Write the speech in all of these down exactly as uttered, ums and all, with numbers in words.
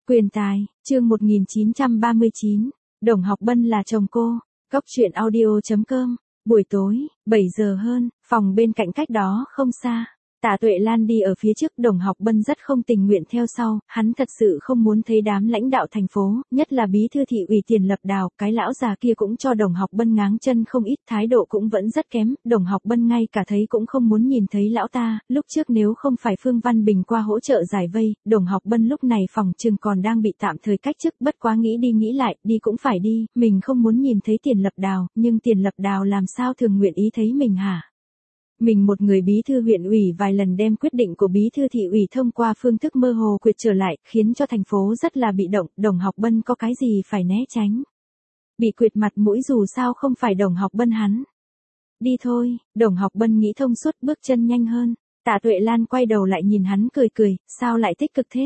Quyền tài, chương một nghìn chín trăm ba mươi chín, Đồng Học Bân là chồng cô. Cốc truyện audio chấm com. Buổi tối, bảy giờ hơn, phòng bên cạnh cách đó không xa. Tạ Tuệ Lan đi ở phía trước, Đồng Học Bân rất không tình nguyện theo sau, hắn thật sự không muốn thấy đám lãnh đạo thành phố, nhất là bí thư thị ủy Tiền Lập Đào, cái lão già kia cũng cho Đồng Học Bân ngáng chân không ít, thái độ cũng vẫn rất kém, Đồng Học Bân ngay cả thấy cũng không muốn nhìn thấy lão ta, lúc trước nếu không phải Phương Văn Bình qua hỗ trợ giải vây, Đồng Học Bân lúc này phòng trừng còn đang bị tạm thời cách chức, bất quá nghĩ đi nghĩ lại, đi cũng phải đi, mình không muốn nhìn thấy Tiền Lập Đào, nhưng Tiền Lập Đào làm sao thường nguyện ý thấy mình hả? Mình một người bí thư huyện ủy vài lần đem quyết định của bí thư thị ủy thông qua phương thức mơ hồ quyệt trở lại, khiến cho thành phố rất là bị động, Đồng Học Bân có cái gì phải né tránh. Bị quyệt mặt mũi dù sao không phải Đồng Học Bân hắn. Đi thôi, Đồng Học Bân nghĩ thông suốt, bước chân nhanh hơn. Tạ Tuệ Lan quay đầu lại nhìn hắn cười cười, sao lại tích cực thế?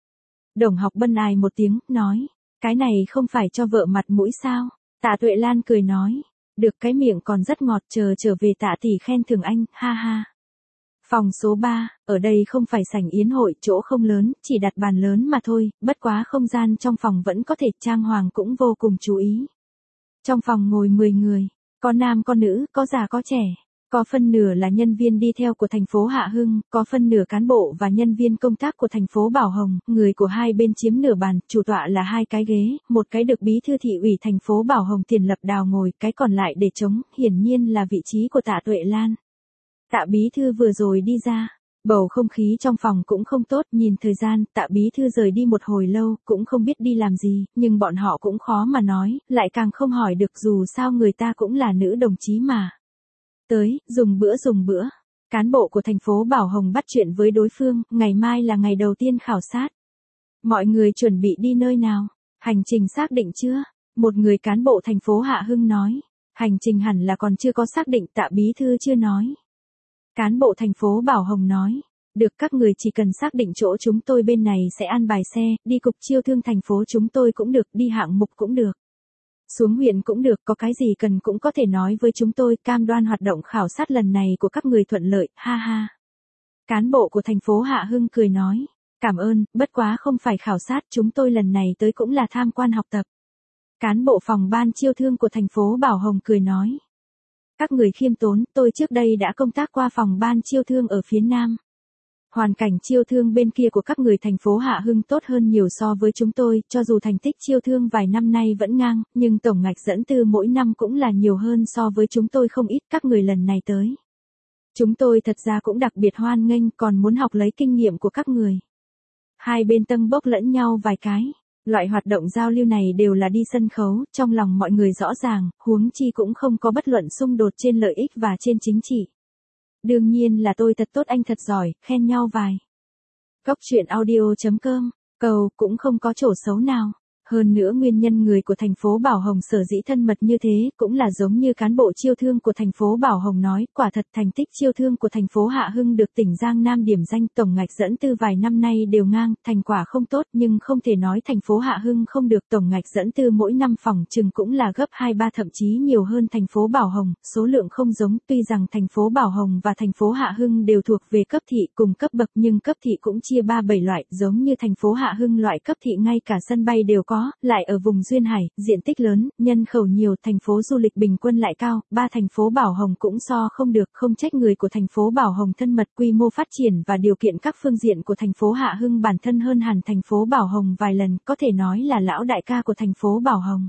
Đồng Học Bân ai một tiếng, nói, cái này không phải cho vợ mặt mũi sao? Tạ Tuệ Lan cười nói. Được, cái miệng còn rất ngọt, chờ trở về Tạ tỷ khen thưởng anh, ha ha. Phòng số ba, ở đây không phải sảnh yến hội, chỗ không lớn, chỉ đặt bàn lớn mà thôi, bất quá không gian trong phòng vẫn có thể, trang hoàng cũng vô cùng chú ý. Trong phòng ngồi mười người, có nam có nữ, có già có trẻ, có phân nửa là nhân viên đi theo của thành phố Hạ Hưng, có phân nửa cán bộ và nhân viên công tác của thành phố Bảo Hồng, người của hai bên chiếm nửa bàn, chủ tọa là hai cái ghế, một cái được bí thư thị ủy thành phố Bảo Hồng Tiền Lập Đào ngồi, cái còn lại để trống, hiển nhiên là vị trí của Tạ Tuệ Lan. Tạ bí thư vừa rồi đi ra, bầu không khí trong phòng cũng không tốt, nhìn thời gian, Tạ bí thư rời đi một hồi lâu, cũng không biết đi làm gì, nhưng bọn họ cũng khó mà nói, lại càng không hỏi được dù sao người ta cũng là nữ đồng chí mà. Tới, dùng bữa dùng bữa. Cán bộ của thành phố Bảo Hồng bắt chuyện với đối phương, ngày mai là ngày đầu tiên khảo sát. Mọi người chuẩn bị đi nơi nào? Hành trình xác định chưa? Một người cán bộ thành phố Hạ Hưng nói. Hành trình hẳn là còn chưa có xác định, Tạ bí thư chưa nói. Cán bộ thành phố Bảo Hồng nói. Được, các người chỉ cần xác định chỗ chúng tôi bên này sẽ an bài xe, đi cục chiêu thương thành phố chúng tôi cũng được, đi hạng mục cũng được. Xuống huyện cũng được, có cái gì cần cũng có thể nói với chúng tôi, cam đoan hoạt động khảo sát lần này của các người thuận lợi, ha ha. Cán bộ của thành phố Hạ Hưng cười nói, cảm ơn, bất quá không phải khảo sát, chúng tôi lần này tới cũng là tham quan học tập. Cán bộ phòng ban chiêu thương của thành phố Bảo Hồng cười nói, các người khiêm tốn, tôi trước đây đã công tác qua phòng ban chiêu thương ở phía Nam. Hoàn cảnh chiêu thương bên kia của các người thành phố Hạ Hưng tốt hơn nhiều so với chúng tôi, cho dù thành tích chiêu thương vài năm nay vẫn ngang, nhưng tổng ngạch dẫn tư mỗi năm cũng là nhiều hơn so với chúng tôi không ít, các người lần này tới. Chúng tôi thật ra cũng đặc biệt hoan nghênh, còn muốn học lấy kinh nghiệm của các người. Hai bên tâng bốc lẫn nhau vài cái, loại hoạt động giao lưu này đều là đi sân khấu, trong lòng mọi người rõ ràng, huống chi cũng không có bất luận xung đột trên lợi ích và trên chính trị. Đương nhiên là tôi thật tốt, anh thật giỏi, khen nhau vài. Cốc truyện audio chấm com, cầu cũng không có chỗ xấu nào. Hơn nữa nguyên nhân người của thành phố Bảo Hồng sở dĩ thân mật như thế, cũng là giống như cán bộ chiêu thương của thành phố Bảo Hồng nói, quả thật thành tích chiêu thương của thành phố Hạ Hưng được tỉnh Giang Nam điểm danh, tổng ngạch dẫn tư vài năm nay đều ngang, thành quả không tốt, nhưng không thể nói thành phố Hạ Hưng không được, tổng ngạch dẫn tư mỗi năm phòng chừng cũng là gấp hai ba thậm chí nhiều hơn thành phố Bảo Hồng, số lượng không giống, tuy rằng thành phố Bảo Hồng và thành phố Hạ Hưng đều thuộc về cấp thị cùng cấp bậc, nhưng cấp thị cũng chia ba bảy loại, giống như thành phố Hạ Hưng loại cấp thị ngay cả sân bay đều có. Lại ở vùng duyên hải, diện tích lớn, nhân khẩu nhiều, thành phố du lịch bình quân lại cao, ba thành phố Bảo Hồng cũng so không được, không trách người của thành phố Bảo Hồng thân mật, quy mô phát triển và điều kiện các phương diện của thành phố Hạ Hưng bản thân hơn hẳn thành phố Bảo Hồng vài lần, có thể nói là lão đại ca của thành phố Bảo Hồng.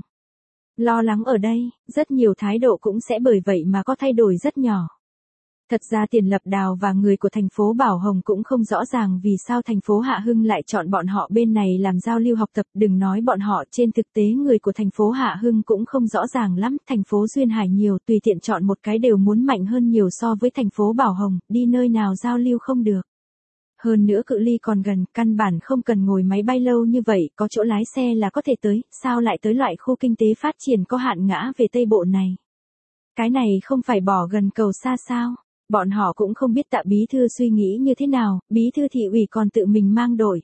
Lo lắng ở đây, rất nhiều thái độ cũng sẽ bởi vậy mà có thay đổi rất nhỏ. Thật ra Tiền Lập Đào và người của thành phố Bảo Hồng cũng không rõ ràng vì sao thành phố Hạ Hưng lại chọn bọn họ bên này làm giao lưu học tập, đừng nói bọn họ, trên thực tế người của thành phố Hạ Hưng cũng không rõ ràng lắm, thành phố Duyên Hải nhiều, tùy tiện chọn một cái đều muốn mạnh hơn nhiều so với thành phố Bảo Hồng, đi nơi nào giao lưu không được. Hơn nữa cự ly còn gần, căn bản không cần ngồi máy bay lâu như vậy, có chỗ lái xe là có thể tới, sao lại tới loại khu kinh tế phát triển có hạn ngã về Tây Bộ này. Cái này không phải bỏ gần cầu xa sao? Bọn họ cũng không biết Tạ bí thư suy nghĩ như thế nào, bí thư thị ủy còn tự mình mang đội.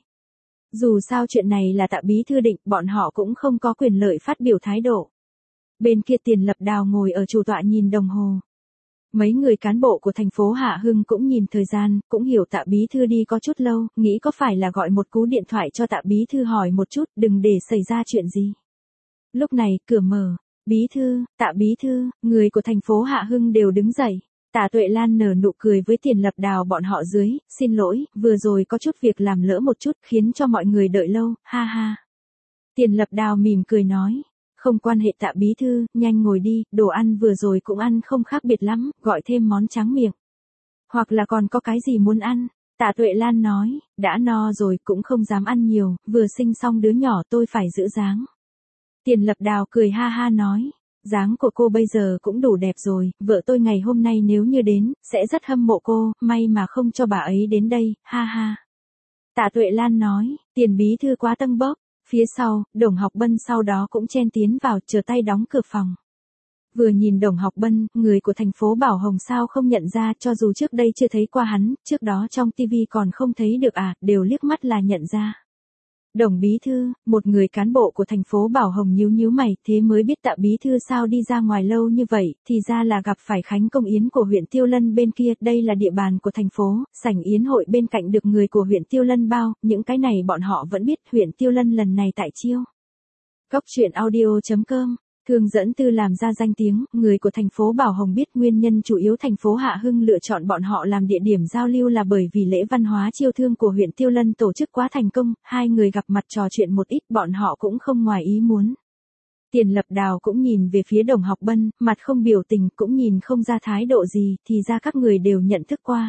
Dù sao chuyện này là Tạ bí thư định, bọn họ cũng không có quyền lợi phát biểu thái độ. Bên kia Tiền Lập Đào ngồi ở chủ tọa nhìn đồng hồ. Mấy người cán bộ của thành phố Hạ Hưng cũng nhìn thời gian, cũng hiểu Tạ bí thư đi có chút lâu, nghĩ có phải là gọi một cú điện thoại cho Tạ bí thư hỏi một chút, đừng để xảy ra chuyện gì. Lúc này, cửa mở, bí thư, Tạ bí thư, người của thành phố Hạ Hưng đều đứng dậy. Tạ Tuệ Lan nở nụ cười với Tiền Lập Đào bọn họ dưới, xin lỗi, vừa rồi có chút việc làm lỡ một chút khiến cho mọi người đợi lâu, ha ha. Tiền Lập Đào mỉm cười nói. Không quan hệ Tạ bí thư, nhanh ngồi đi, đồ ăn vừa rồi cũng ăn không khác biệt lắm, gọi thêm món tráng miệng. Hoặc là còn có cái gì muốn ăn? Tạ Tuệ Lan nói, đã no rồi cũng không dám ăn nhiều, vừa sinh xong đứa nhỏ tôi phải giữ dáng. Tiền Lập Đào cười ha ha nói, dáng của cô bây giờ cũng đủ đẹp rồi, vợ tôi ngày hôm nay nếu như đến, sẽ rất hâm mộ cô, may mà không cho bà ấy đến đây, ha ha. Tạ Tuệ Lan nói, Tiền bí thư quá tâng bốc. Phía sau, Đồng Học Bân sau đó cũng chen tiến vào, chờ tay đóng cửa phòng. Vừa nhìn Đồng Học Bân, người của thành phố Bảo Hồng sao không nhận ra, cho dù trước đây chưa thấy qua hắn, trước đó trong tivi còn không thấy được à, đều liếc mắt là nhận ra. Đồng bí thư, một người cán bộ của thành phố Bảo Hồng nhíu nhíu mày, thế mới biết Tạ bí thư sao đi ra ngoài lâu như vậy, thì ra là gặp phải khánh công yến của huyện Tiêu Lân bên kia, đây là địa bàn của thành phố, sảnh yến hội bên cạnh được người của huyện Tiêu Lân bao, những cái này bọn họ vẫn biết, huyện Tiêu Lân lần này tại chiêu. Cóc truyện audio chấm com Thường dẫn tư làm ra danh tiếng, người của thành phố Bảo Hồng biết nguyên nhân chủ yếu thành phố Hạ Hưng lựa chọn bọn họ làm địa điểm giao lưu là bởi vì lễ văn hóa chiêu thương của huyện Tiêu Lân tổ chức quá thành công, hai người gặp mặt trò chuyện một ít bọn họ cũng không ngoài ý muốn. Tiền Lập Đào cũng nhìn về phía Đồng Học Bân, mặt không biểu tình cũng nhìn không ra thái độ gì, thì ra các người đều nhận thức qua.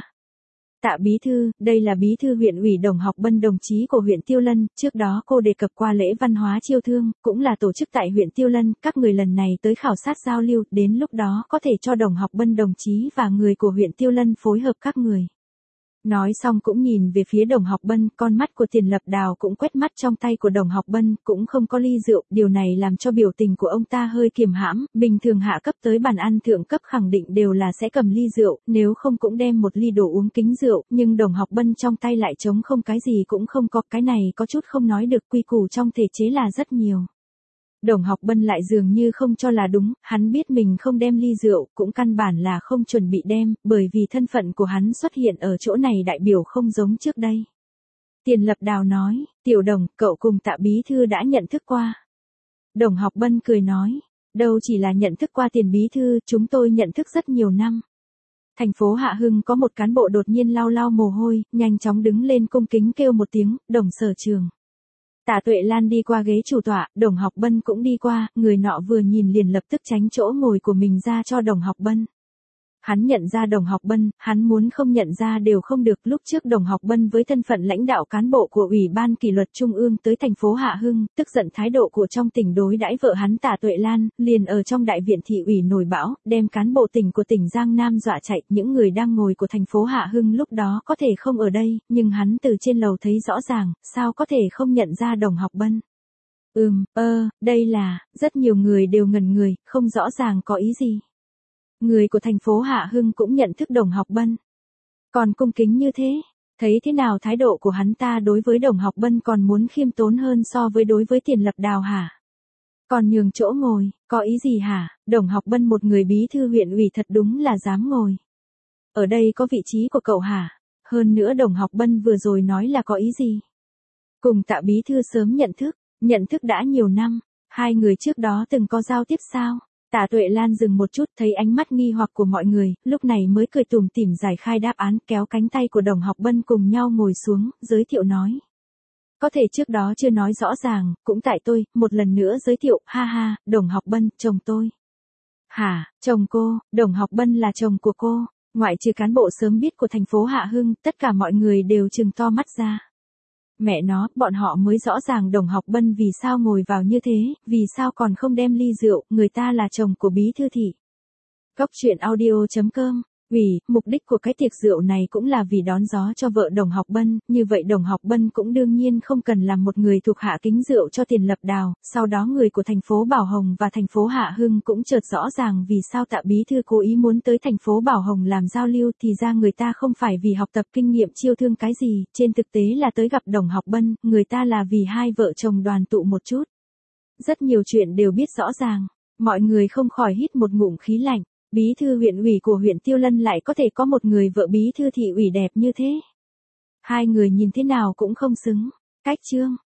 Tạ bí thư, đây là bí thư huyện ủy Đồng Học Bân đồng chí của huyện Tiêu Lân, trước đó cô đề cập qua lễ văn hóa chiêu thương, cũng là tổ chức tại huyện Tiêu Lân, các người lần này tới khảo sát giao lưu, đến lúc đó có thể cho Đồng Học Bân đồng chí và người của huyện Tiêu Lân phối hợp các người. Nói xong cũng nhìn về phía Đồng Học Bân, con mắt của Tiền Lập Đào cũng quét mắt trong tay của Đồng Học Bân, cũng không có ly rượu, điều này làm cho biểu tình của ông ta hơi kiềm hãm, bình thường hạ cấp tới bàn ăn thượng cấp khẳng định đều là sẽ cầm ly rượu, nếu không cũng đem một ly đồ uống kính rượu, nhưng Đồng Học Bân trong tay lại trống không, cái gì cũng không có, cái này có chút không nói được, quy củ trong thể chế là rất nhiều. Đồng Học Bân lại dường như không cho là đúng, hắn biết mình không đem ly rượu, cũng căn bản là không chuẩn bị đem, bởi vì thân phận của hắn xuất hiện ở chỗ này đại biểu không giống trước đây. Tiền Lập Đào nói, Tiểu Đồng, cậu cùng Tạ bí thư đã nhận thức qua. Đồng Học Bân cười nói, đâu chỉ là nhận thức qua Tiền bí thư, chúng tôi nhận thức rất nhiều năm. Thành phố Hạ Hưng có một cán bộ đột nhiên lau lau mồ hôi, nhanh chóng đứng lên cung kính kêu một tiếng, Đồng sở trường. Tạ Tuệ Lan đi qua ghế chủ tọa, Đồng Học Bân cũng đi qua, người nọ vừa nhìn liền lập tức tránh chỗ ngồi của mình ra cho Đồng Học Bân. Hắn nhận ra Đồng Học Bân, hắn muốn không nhận ra đều không được, lúc trước Đồng Học Bân với thân phận lãnh đạo cán bộ của Ủy ban Kỷ luật Trung ương tới thành phố Hạ Hưng, tức giận thái độ của trong tỉnh đối đãi vợ hắn Tạ Tuệ Lan, liền ở trong đại viện thị ủy nổi bão, đem cán bộ tỉnh của tỉnh Giang Nam dọa chạy, những người đang ngồi của thành phố Hạ Hưng lúc đó có thể không ở đây, nhưng hắn từ trên lầu thấy rõ ràng, sao có thể không nhận ra Đồng Học Bân. Ừm, ơ, đây là, rất nhiều người đều ngẩn người, không rõ ràng có ý gì. Người của thành phố Hạ Hưng cũng nhận thức Đồng Học Bân. Còn cung kính như thế, thấy thế nào thái độ của hắn ta đối với Đồng Học Bân còn muốn khiêm tốn hơn so với đối với Tiền Lập Đào hả? Còn nhường chỗ ngồi, có ý gì hả? Đồng Học Bân một người bí thư huyện ủy thật đúng là dám ngồi. Ở đây có vị trí của cậu hả? Hơn nữa Đồng Học Bân vừa rồi nói là có ý gì? Cùng Tạ bí thư sớm nhận thức, nhận thức đã nhiều năm, hai người trước đó từng có giao tiếp sao? Tạ Tuệ Lan dừng một chút, thấy ánh mắt nghi hoặc của mọi người, lúc này mới cười tủm tỉm giải khai đáp án, kéo cánh tay của Đồng Học Bân cùng nhau ngồi xuống, giới thiệu nói. Có thể trước đó chưa nói rõ ràng, cũng tại tôi, một lần nữa giới thiệu, ha ha, Đồng Học Bân, chồng tôi. Hả, chồng cô, Đồng Học Bân là chồng của cô, ngoại trừ cán bộ sớm biết của thành phố Hạ Hưng, tất cả mọi người đều trừng to mắt ra. Mẹ nó, bọn họ mới rõ ràng Đồng Học Bân vì sao ngồi vào như thế, vì sao còn không đem ly rượu, người ta là chồng của bí thư thị. Cóc truyện audio chấm com Vì, mục đích của cái tiệc rượu này cũng là vì đón gió cho vợ Đồng Học Bân, như vậy Đồng Học Bân cũng đương nhiên không cần làm một người thuộc hạ kính rượu cho Tiền Lập Đào, sau đó người của thành phố Bảo Hồng và thành phố Hạ Hưng cũng chợt rõ ràng vì sao Tạ bí thư cố ý muốn tới thành phố Bảo Hồng làm giao lưu, thì ra người ta không phải vì học tập kinh nghiệm chiêu thương cái gì, trên thực tế là tới gặp Đồng Học Bân, người ta là vì hai vợ chồng đoàn tụ một chút. Rất nhiều chuyện đều biết rõ ràng, mọi người không khỏi hít một ngụm khí lạnh. Bí thư huyện ủy của huyện Tiêu Lân lại có thể có một người vợ bí thư thị ủy đẹp như thế. Hai người nhìn thế nào cũng không xứng. Cách chương